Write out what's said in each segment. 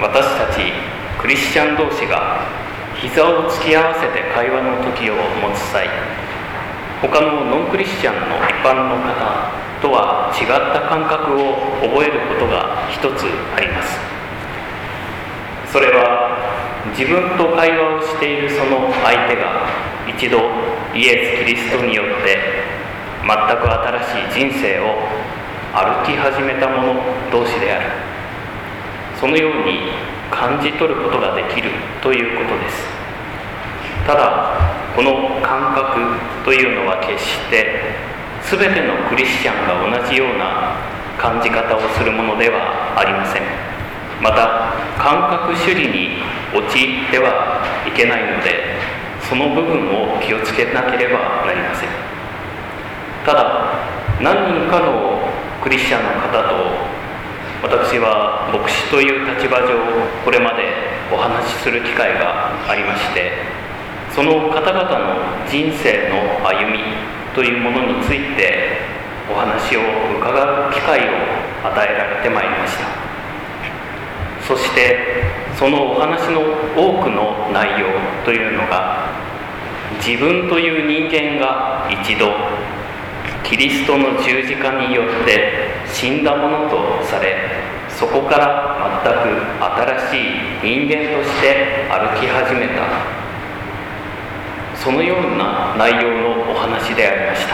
私たちクリスチャン同士が膝を突き合わせて会話の時を持つ際、他のノンクリスチャンの一般の方とは違った感覚を覚えることが一つあります。それは自分と会話をしているその相手が一度イエス・キリストによって全く新しい人生を歩き始めた者同士である、そのように感じ取ることができるということです。ただこの感覚というのは決して全てのクリスチャンが同じような感じ方をするものではありません。また感覚主義に陥ってはいけないので、その部分を気をつけなければなりません。ただ何人かのクリスチャンの方と私は牧師という立場上これまでお話しする機会がありまして、その方々の人生の歩みというものについてお話を伺う機会を与えられてまいりました。そしてそのお話の多くの内容というのが、自分という人間が一度キリストの十字架によって死んだものとされ、そこから全く新しい人間として歩き始めた、そのような内容のお話でありました。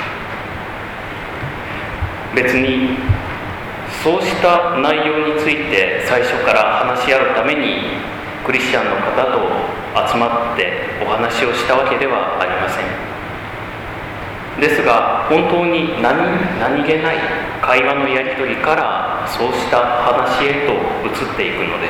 別にそうした内容について最初から話し合うためにクリスチャンの方と集まってお話をしたわけではありません。ですが本当に何気ない会話のやり取りからそうした話へと移っていくのです。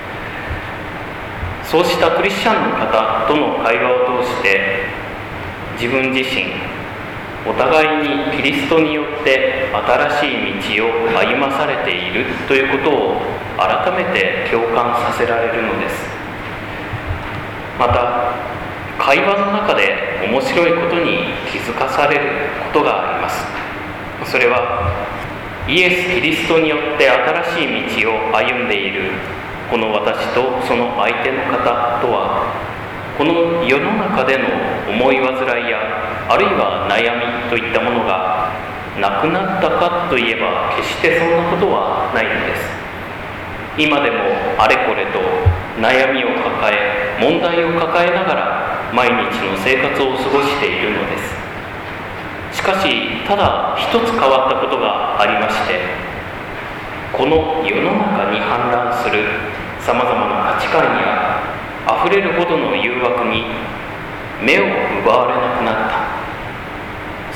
そうしたクリスチャンの方との会話を通して自分自身お互いにキリストによって新しい道を歩まされているということを改めて共感させられるのです。また会話の中で面白いことに気づかされることがあります。それはイエス・キリストによって新しい道を歩んでいるこの私とその相手の方とは、この世の中での思い煩いやあるいは悩みといったものがなくなったかといえば決してそんなことはないのです。今でもあれこれと悩みを抱え問題を抱えながら毎日の生活を過ごしているのです。しかしただ一つ変わったことがありまして、この世の中に氾濫するさまざまな価値観やあふれるほどの誘惑に目を奪われなくなった、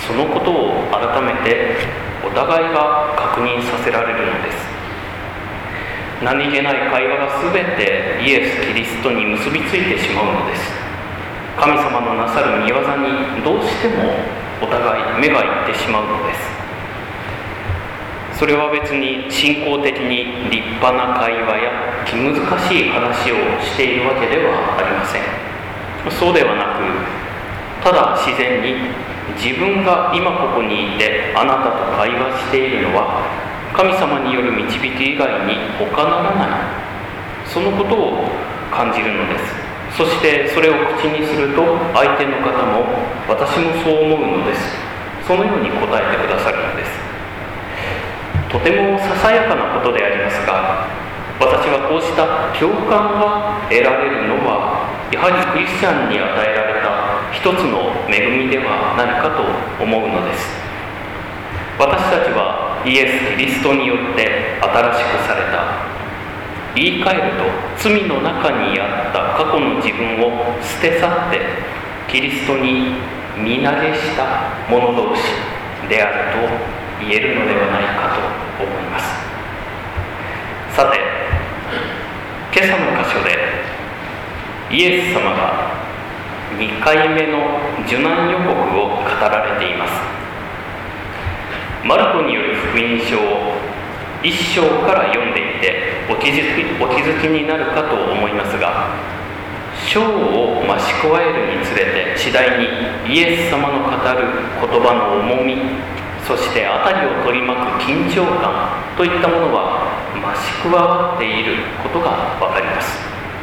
そのことを改めてお互いが確認させられるのです。何気ない会話が全てイエス・キリストに結びついてしまうのです。神様のなさる御業にどうしてもお互い目がいってしまうのです。それは別に信仰的に立派な会話や気難しい話をしているわけではありません。そうではなく、ただ自然に自分が今ここにいてあなたと会話しているのは神様による導き以外に他ならない、そのことを感じるのです。そしてそれを口にすると相手の方も私もそう思うのです、そのように答えてくださるのです。とてもささやかなことでありますが、私はこうした共感が得られるのはやはりクリスチャンに与えられた一つの恵みではないかと思うのです。私たちはイエス・キリストによって新しくされた、言い換えると罪の中にあった過去の自分を捨て去ってキリストに身投げした者同士であると言えるのではないかと思います。さて、今朝の箇所でイエス様が2回目の受難予告を語られています。マルコによる福音書を1章から読んでいてお気づきになるかと思いますが、章を増し加えるにつれて次第にイエス様の語る言葉の重み、そして辺りを取り巻く緊張感といったものは増し加わっていることがわかります。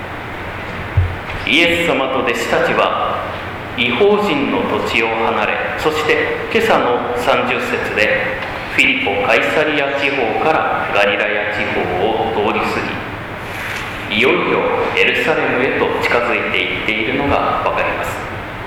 イエス様と弟子たちは異邦人の土地を離れ、そして今朝の30節でフィリポ・カイサリア地方からガリラヤ地方を通り過ぎ、いよいよエルサレムへと近づいていっているのがわかります。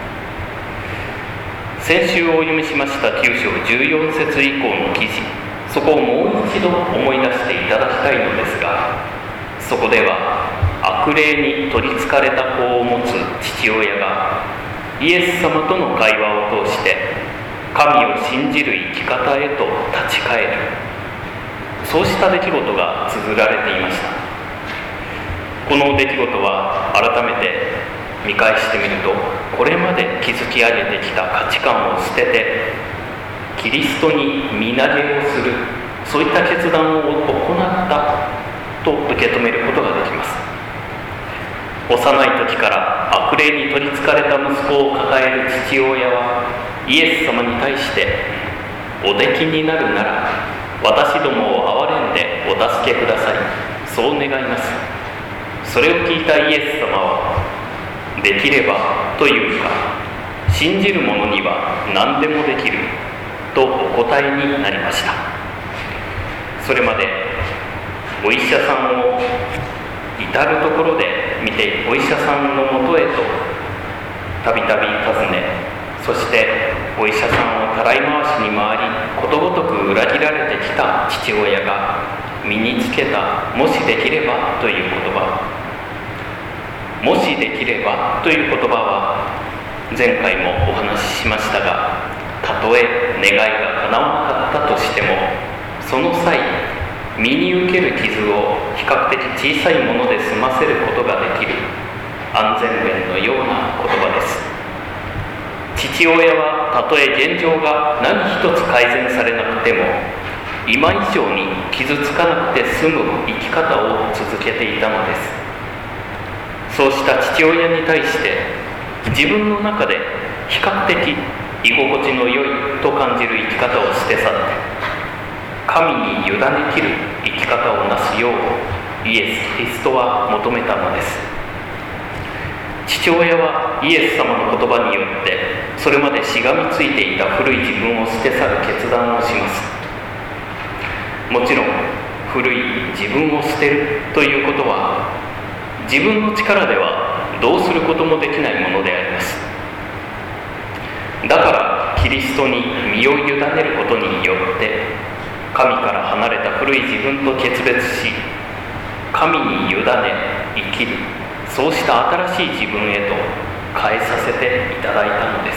先週お読みしました9章14節以降の記事、そこをもう一度思い出していただきたいのですが、そこでは悪霊に取りつかれた子を持つ父親がイエス様との会話を通して神を信じる生き方へと立ち返る、そうした出来事が綴られていました。この出来事は改めて見返してみると、これまで築き上げてきた価値観を捨ててキリストに身投げをする、そういった決断を行ったと受け止めることができます。幼い時から悪霊に取りつかれた息子を抱える父親はイエス様に対して、おできになるなら私どもを憐れんでお助けください、そう願います。それを聞いたイエス様は、できればというか、信じる者には何でもできるとお答えになりました。それまでお医者さんを至るところで見て、お医者さんのもとへとたびたび訪ね、そしてお医者さんをたらい回しに回り、ことごとく裏切られてきた父親が身につけたもしできればという言葉、もしできればという言葉は前回もお話ししましたが、たとえ願いが叶わなかったとしても、その際身に受ける傷を比較的小さいもので済ませることができる安全弁のような言葉です。父親はたとえ現状が何一つ改善されなくても、今以上に傷つかなくて済む生き方を続けていたのです。そうした父親に対して自分の中で比較的居心地の良いと感じる生き方を捨て去って、神に委ねきる生き方をなすようイエス・キリストは求めたのです。父親はイエス様の言葉によってそれまでしがみついていた古い自分を捨て去る決断をします。もちろん古い自分を捨てるということは自分の力ではどうすることもできないものであります。だからキリストに身を委ねることによって神から離れた古い自分と決別し、神に委ね生きる、そうした新しい自分へと変えさせていただいたのです。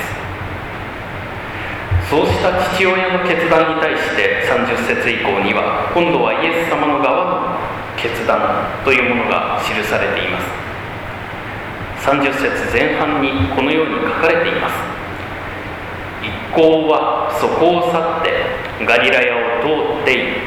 そうした父親の決断に対して30節以降には、今度はイエス様の側の決断というものが記されています。30節前半にこのように書かれています。一行はそこを去ってガリラヤを通っていった。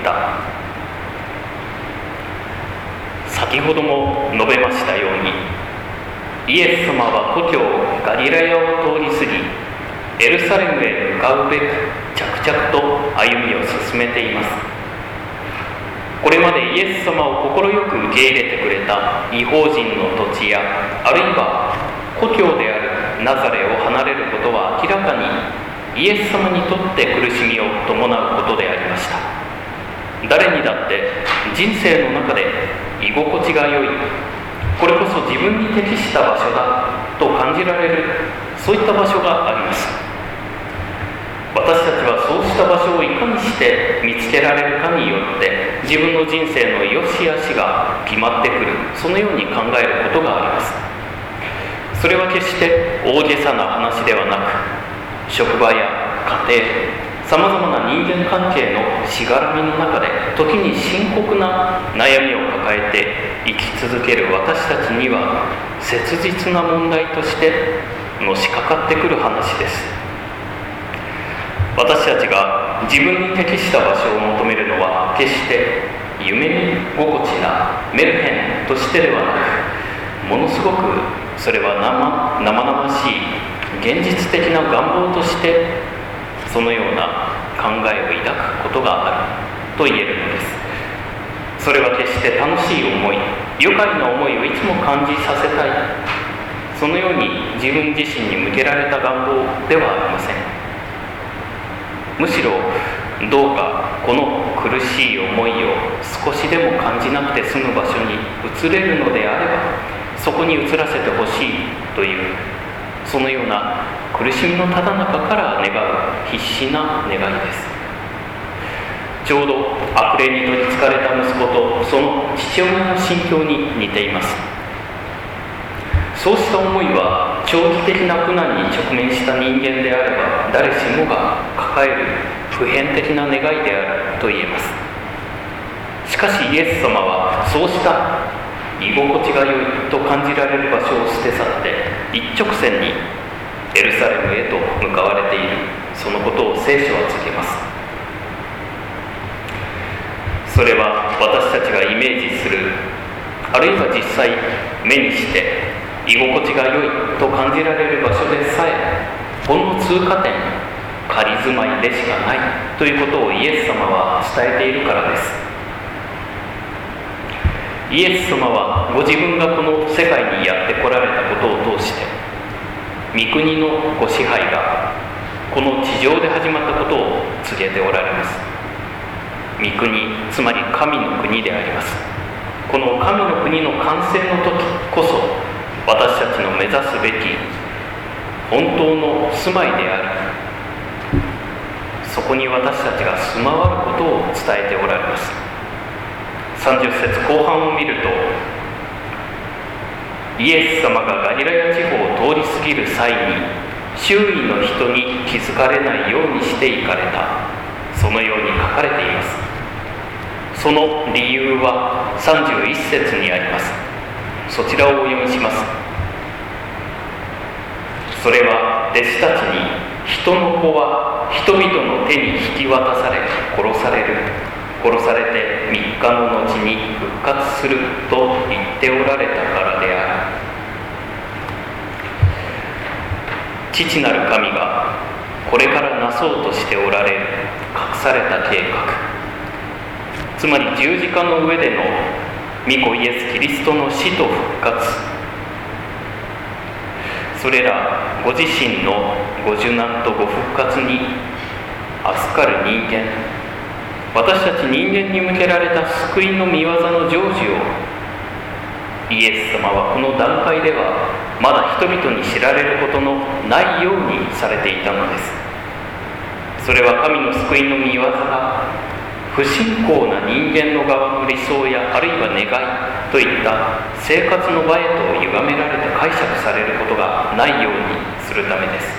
先ほども述べましたように、イエス様は故郷ガリラヤを通り過ぎ、エルサレムへ向かうべく着々と歩みを進めています。これまでイエス様を快く受け入れてくれた異邦人の土地や、あるいは故郷であるナザレを離れることは明らかにイエス様にとって苦しみを伴うことでありました。誰にだって人生の中で居心地が良い、これこそ自分に適した場所だと感じられる、そういった場所があります。私たちはそうした場所をいかにして見つけられるかによって自分の人生の良し悪しが決まってくる、そのように考えることがあります。それは決して大げさな話ではなく、職場や家庭、さまざまな人間関係のしがらみの中で時に深刻な悩みを抱えて生き続ける私たちには切実な問題としてのしかかってくる話です。私たちが自分に適した場所を求めるのは決して夢見心地なメルヘンとしてではなく、ものすごくそれは生々しい現実的な願望としてそのような考えを抱くことがあると言えるのです。 それは決して楽しい思い、愉快な思いをいつも感じさせたい、そのように自分自身に向けられた願望ではありません。むしろどうかこの苦しい思いを少しでも感じなくて済む場所に移れるのであれば、そこに移らせてほしいという、そのような苦しみのただ中から願う必死な願いです。ちょうど悪霊に取りつかれた息子とその父親の心境に似ています。そうした思いは長期的な苦難に直面した人間であれば誰しもが抱える普遍的な願いであると言えます。しかしイエス様はそうした居心地が良いと感じられる場所を捨て去って一直線にエルサレムへと向かわれている、そのことを聖書は告げます。それは私たちがイメージする、あるいは実際目にして居心地が良いと感じられる場所でさえほんの通過点、仮住まいでしかないということをイエス様は伝えているからです。イエス様はご自分がこの世界にやって来られたことを通して御国のご支配がこの地上で始まったことを告げておられます。御国、つまり神の国であります。この神の国の完成の時こそ私たちの目指すべき本当の住まいであり、そこに私たちが住まわることを伝えておられます。30節後半を見ると、イエス様がガリラヤ地方を通り過ぎる際に周囲の人に気づかれないようにして行かれた、そのように書かれています。その理由は31節にあります。そちらをお読みします。それは弟子たちに、人の子は人々の手に引き渡され殺されて3日の後に復活すると言っておられたからである。父なる神がこれからなそうとしておられる隠された計画、つまり十字架の上での御子イエス・キリストの死と復活、それらご自身のご受難とご復活に預かる人間、私たち人間に向けられた救いの御業の成就をイエス様はこの段階ではまだ人々に知られることのないようにされていたのです。それは神の救いの御業が不信仰な人間の側の理想やあるいは願いといった生活の場へと歪められて解釈されることがないようにするためです。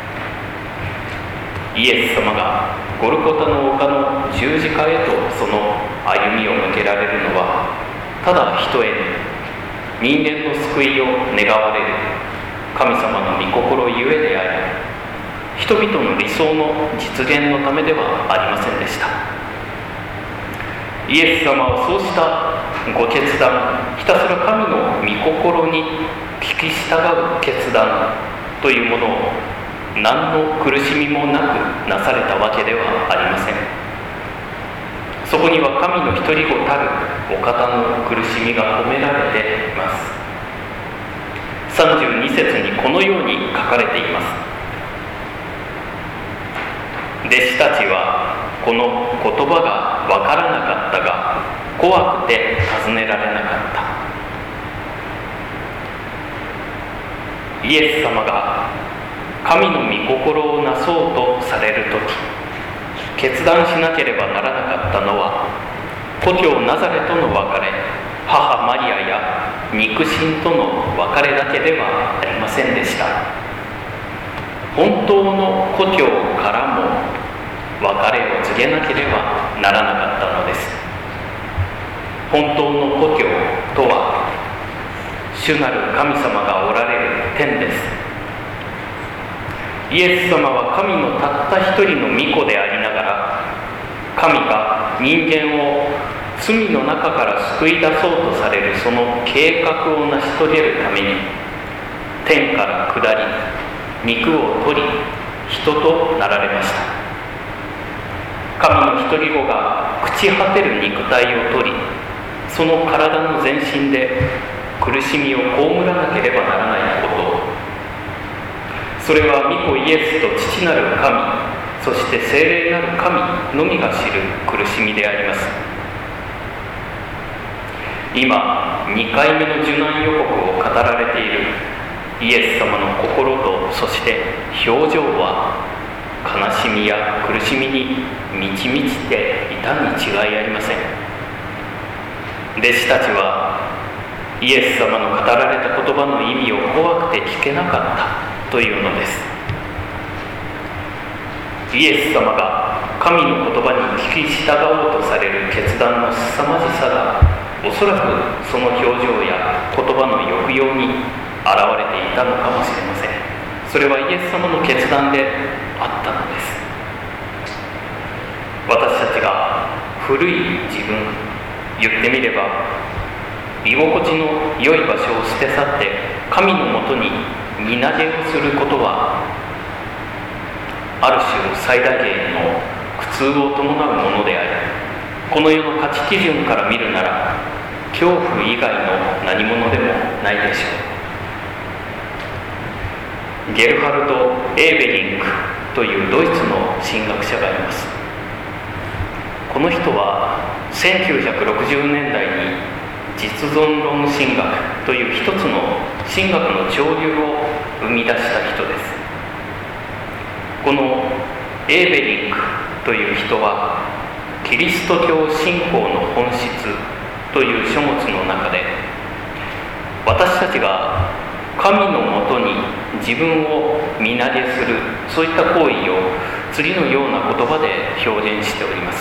イエス様がゴルゴタの丘の十字架へとその歩みを向けられるのは、ただ一重に人間の救いを願われる神様の御心ゆえであり、人々の理想の実現のためではありませんでした。イエス様はそうしたご決断、ひたすら神の御心に聞き従う決断というものを何の苦しみもなくなされたわけではありません。そこには神の独り子たるお方の苦しみが込められています。32節にこのように書かれています。弟子たちはこの言葉がわからなかったが怖くて尋ねられなかった。イエス様が神の御心をなそうとされるとき、決断しなければならなかったのは故郷ナザレとの別れ、母マリアや肉親との別れだけではありませんでした。本当の故郷からも別れを告げなければならなかったのです。本当の故郷とは主なる神様がおられる天です。イエス様は神のたった一人の御子でありながら、神が人間を罪の中から救い出そうとされるその計画を成し遂げるために天から下り肉を取り人となられました。神の独り子が朽ち果てる肉体を取りその体の全身で苦しみを被らなければならないこと、それは御子イエスと父なる神、そして聖霊なる神のみが知る苦しみであります。今2回目の受難予告を語られているイエス様の心と、そして表情は悲しみや苦しみに満ち満ちていたに違いありません。弟子たちはイエス様の語られた言葉の意味を怖くて聞けなかったというのです。イエス様が神の言葉に聞き従おうとされる決断の凄まじさが、おそらくその表情や言葉の抑揚に現れていたのかもしれません。それはイエス様の決断であったのです。私たちが古い自分、言ってみれば居心地の良い場所を捨て去って神のもとに身投げをすることは、ある種最大限の苦痛を伴うものであり、この世の価値基準から見るなら恐怖以外の何者でもないでしょう。ゲルハルト・エーベリンクというドイツの神学者がいます。この人は1960年代に実存論神学という一つの神学の潮流を生み出した人です。このエーベリンクという人はキリスト教信仰の本質という書物の中で、私たちが神のもとに自分を身投げする、そういった行為を次のような言葉で表現しております。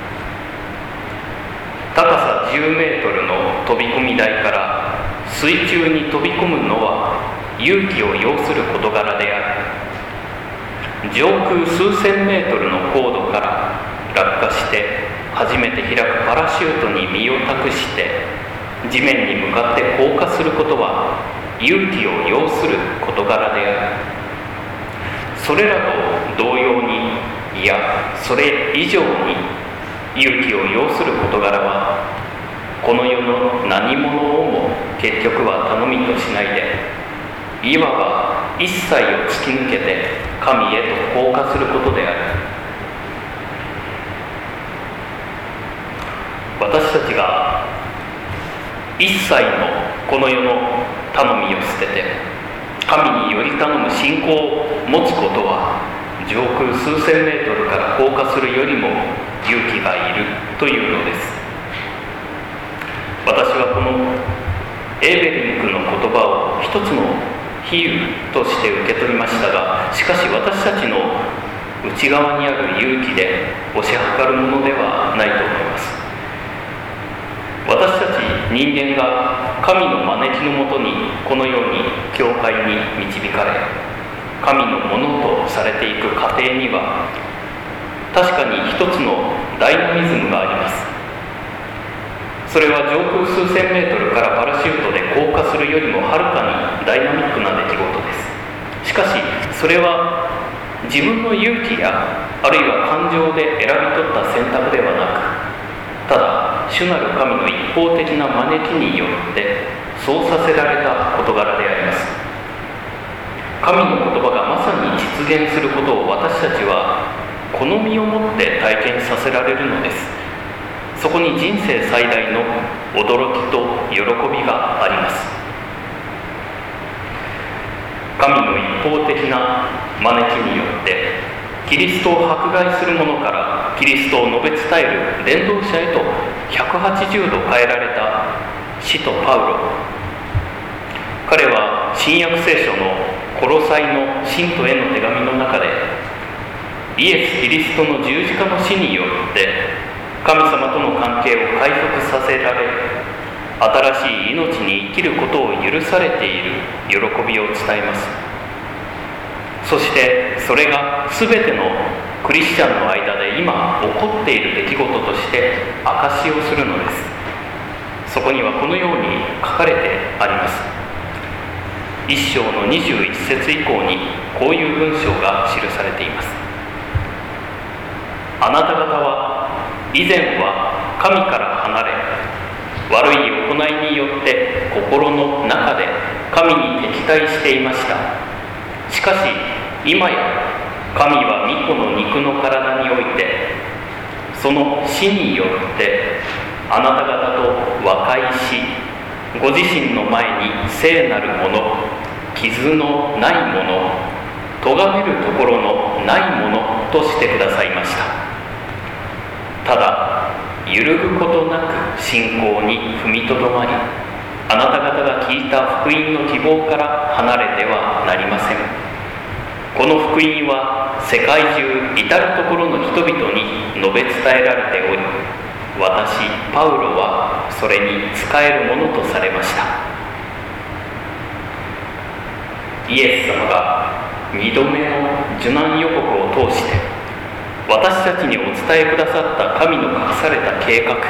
高さ10メートルの飛び込み台から水中に飛び込むのは勇気を要する事柄である。上空数千メートルの高度から落下して初めて開くパラシュートに身を託して地面に向かって降下することは勇気を要する事柄である。それらと同様に、いやそれ以上に勇気を要する事柄は、この世の何者をも結局は頼みとしないで、いわば一切を突き抜けて神へと降下することである。私たちが一切のこの世の頼みを捨てて神により頼む信仰を持つことは、上空数千メートルから降下するよりも勇気がいるというのです。私はこのエーベリンクの言葉を一つの比喩として受け取りましたが、しかし私たちの内側にある勇気で推し量るものではないと思います。私たち人間が神の招きのもとにこのように教会に導かれ、神のものとされていく過程には、確かに一つのダイナミズムがあります。それは上空数千メートルからパラシュートで降下するよりもはるかにダイナミックな出来事です。しかしそれは自分の勇気やあるいは感情で選び取った選択ではなく、ただ主なる神の一方的な招きによってそうさせられた事柄であります。神の言葉がまさに実現することを私たちは好みを持って体験させられるのです。そこに人生最大の驚きと喜びがあります。神の一方的な招きによってキリストを迫害する者からキリストを述べ伝える伝道者へと180度変えられた使徒パウロ。彼は新約聖書のコロサイの信徒への手紙の中で、イエス・キリストの十字架の死によって神様との関係を回復させられ、新しい命に生きることを許されている喜びを伝えます。そしてそれが全てのクリスチャンの間で今起こっている出来事として証しをするのです。そこにはこのように書かれてあります。1章の21節以降にこういう文章が記されています。あなた方は以前は神から離れ悪い行いによって心の中で神に敵対していました。しかし今や神は御子の肉の体において、その死によってあなた方と和解し、ご自身の前に聖なるもの、傷のないもの、咎めるところのないものとしてくださいました。ただ揺るぐことなく信仰に踏みとどまり、あなた方が聞いた福音の希望から離れてはなりません。この福音は世界中至るところの人々に述べ伝えられており、私パウロはそれに仕えるものとされました。イエス様が2度目の受難予告を通して私たちにお伝えくださった神の隠された計画、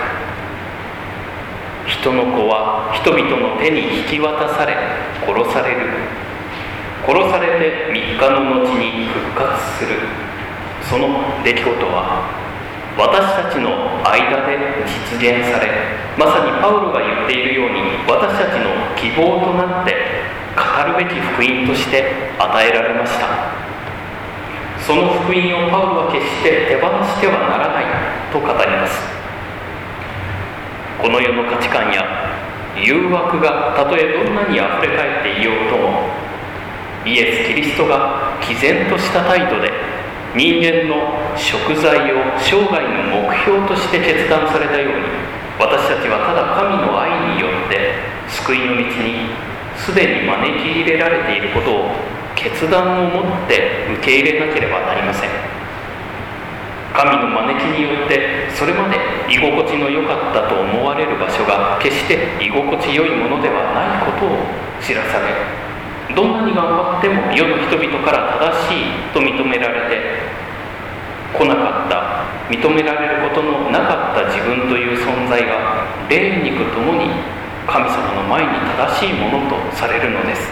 人の子は人々の手に引き渡され殺される、殺されて3日の後に復活する、その出来事は私たちの間で実現され、まさにパウロが言っているように私たちの希望となって語るべき福音として与えられました。その福音をパウロは決して手放してはならないと語ります。この世の価値観や誘惑がたとえどんなにあふれ返っていようとも、イエス・キリストが毅然とした態度で人間の贖罪を生涯の目標として決断されたように、私たちはただ神の愛によって救いの道にすでに招き入れられていることを決断を持って受け入れなければなりません。神の招きによってそれまで居心地の良かったと思われる場所が決して居心地良いものではないことを知らされ、どんなに頑張っても世の人々から正しいと認められてこなかった、認められることのなかった自分という存在が霊肉ともに神様の前に正しいものとされるのです。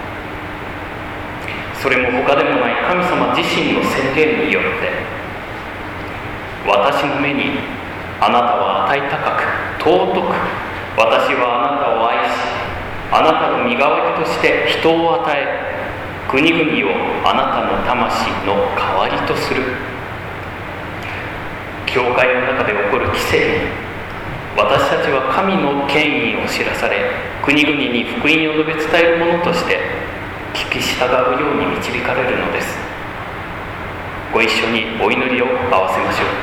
それも他でもない神様自身の宣言によって、私の目にあなたは値高く尊く、私はあなたを愛し、あなたの身代わりとして人を与え、国々をあなたの魂の代わりとする。教会の中で起こる奇跡に私たちは神の権威を知らされ、国々に福音を述べ伝えるものとして聞き従うように導かれるのです。ご一緒にお祈りを合わせましょう。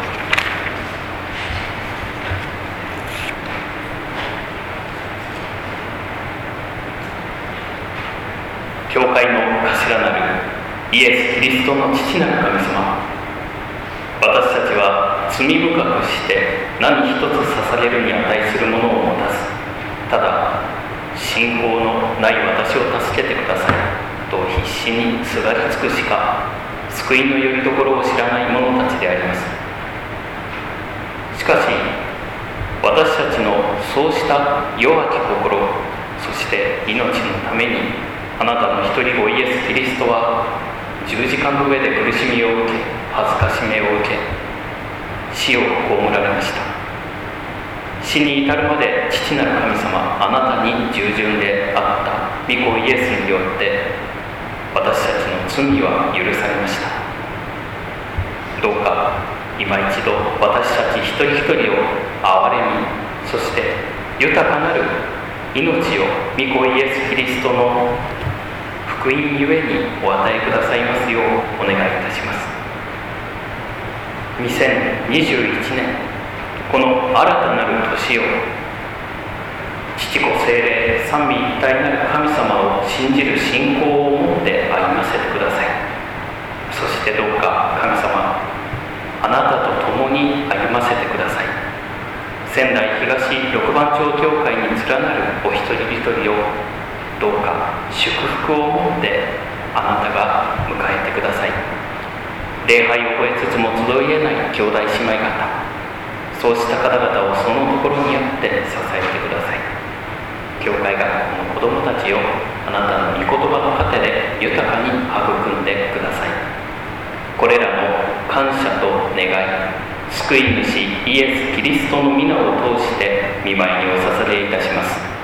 教会の頭なるイエス・キリストの父なる神様、私たちは罪深くして何一つ捧げるに値するものを持たず、ただ信仰のない私を助けてくださいと必死にすがりつくしか救いのよりどころを知らない者たちであります。しかし私たちのそうした弱き心、そして命のためにあなたの一人子イエス・キリストは十字架の上で苦しみを受け、恥ずかしめを受け、死を葬られました。死に至るまで父なる神様、あなたに従順であった御子イエスによって私たちの罪は許されました。どうか今一度私たち一人一人を憐れみ、そして豊かなる命を御子イエス・キリストの福音ゆえにお与えくださいますようお願いいたします。2021年、この新たなる年を父子聖霊三位一体なる神様を信じる信仰を持って歩ませてください。そしてどうか神様、あなたと共に歩ませてください。仙台東六番町教会に連なるお一人一人をどうか祝福を持ってあなたが迎えてください。礼拝を終えつつも集いえない兄弟姉妹方、そうした方々をそのところにあって支えてください。教会学校の子どもたちをあなたの御言葉の糧で豊かに育んでください。これらの感謝と願い、救い主イエス・キリストの皆を通して御前にお捧けいたします。